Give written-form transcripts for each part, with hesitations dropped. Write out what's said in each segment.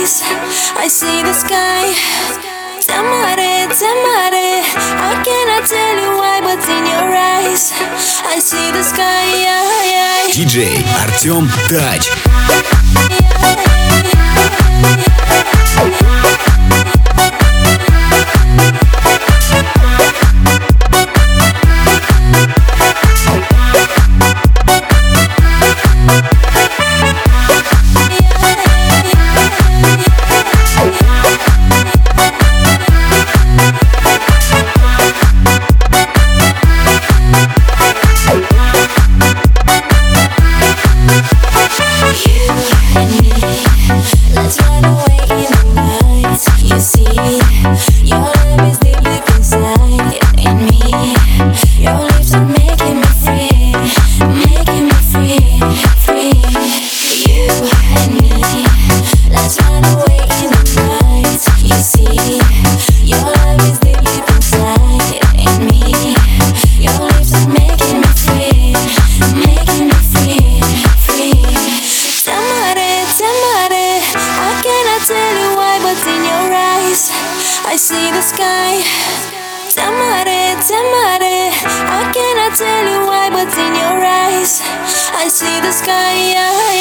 rise, I see the sky. Tamare, Tamare, I cannot tell you why, but in your eyes, I see the sky. DJ Артем Тач. I see the sky. Tamare, Tamare, I cannot tell you why, but in your eyes, I see the sky.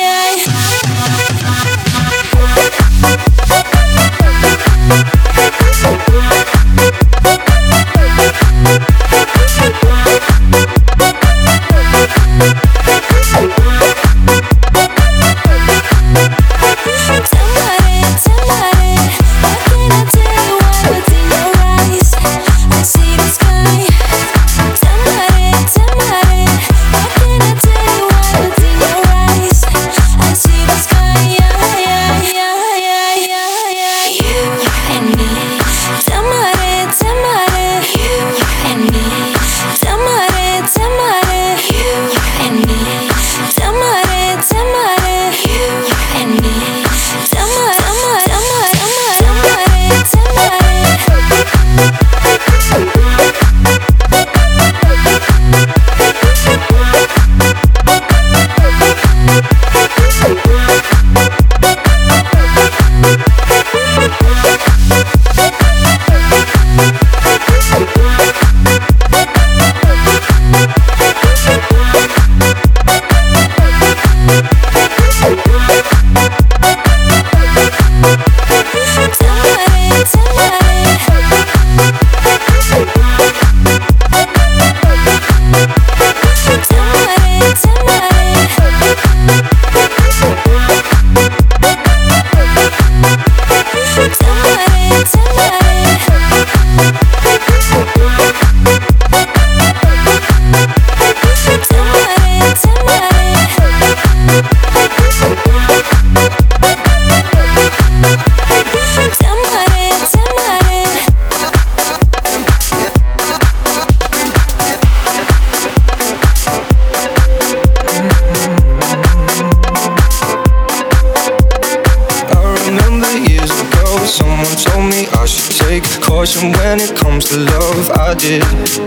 Caution when it comes to love, I did.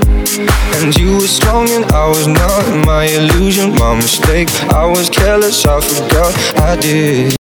And you were strong and I was not. My illusion, my mistake. I was careless, I forgot I did.